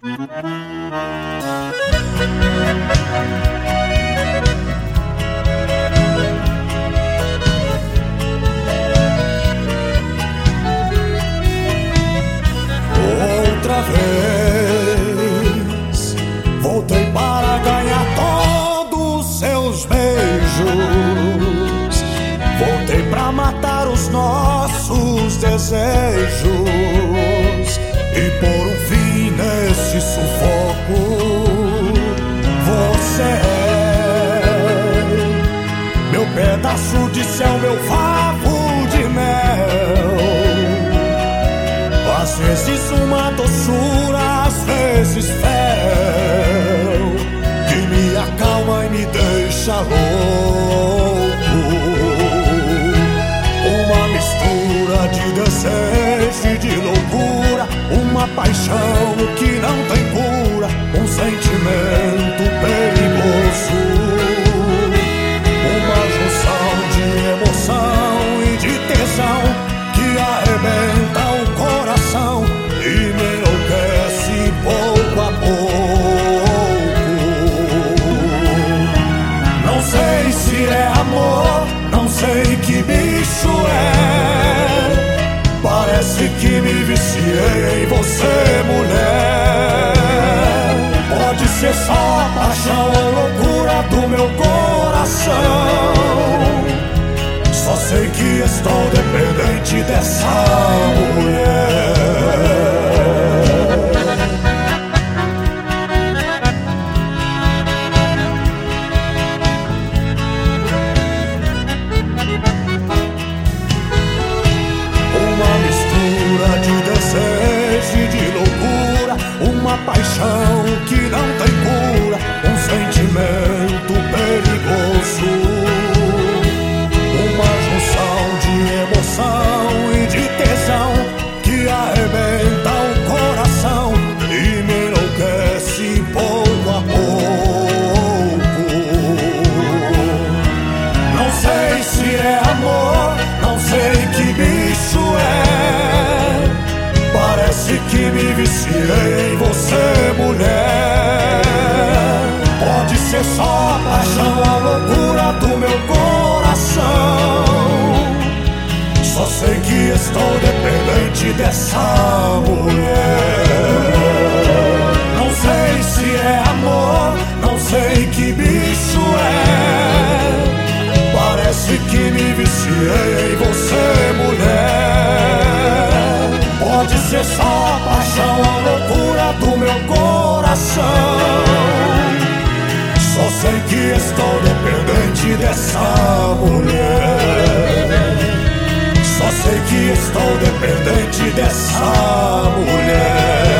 Outra vez voltei para ganhar todos os seus beijos. Voltei para matar os nossos desejos e pôr um fim nesse sufoco. Você é meu pedaço de céu, meu favo de mel. Às vezes uma doçura, às vezes fel, que me acalma e me deixa louco. Uma mistura de desejo e de loucura, uma paixão que não tem cura, um sentimento perigoso. Uma junção de emoção e de tesão que arrebenta o coração e me enlouquece pouco a pouco. Não sei se é amor, não sei que bicho é. Parece que me viciei em você, mulher. Pode ser só paixão ou loucura do meu coração. Só sei que estou dependente dessa mulher. Uma mistura de desejo e de loucura, uma paixão que não tem cura, um sentimento perigoso. Uma junção de emoção e de tesão que arrebenta o coração e me enlouquece pouco a pouco. Não sei se é amor, não sei que bicho é. Parece que me viciei em você, mulher. Pode ser só paixão ou loucura do meu coração. Só sei que estou dependente dessa mulher. Não sei se é amor, não sei que bicho é. Parece que me viciei em você, mulher. Pode ser só paixão ou loucura do meu coração. Só sei que estou dependente dessa mulher. Só sei que estou dependente dessa mulher.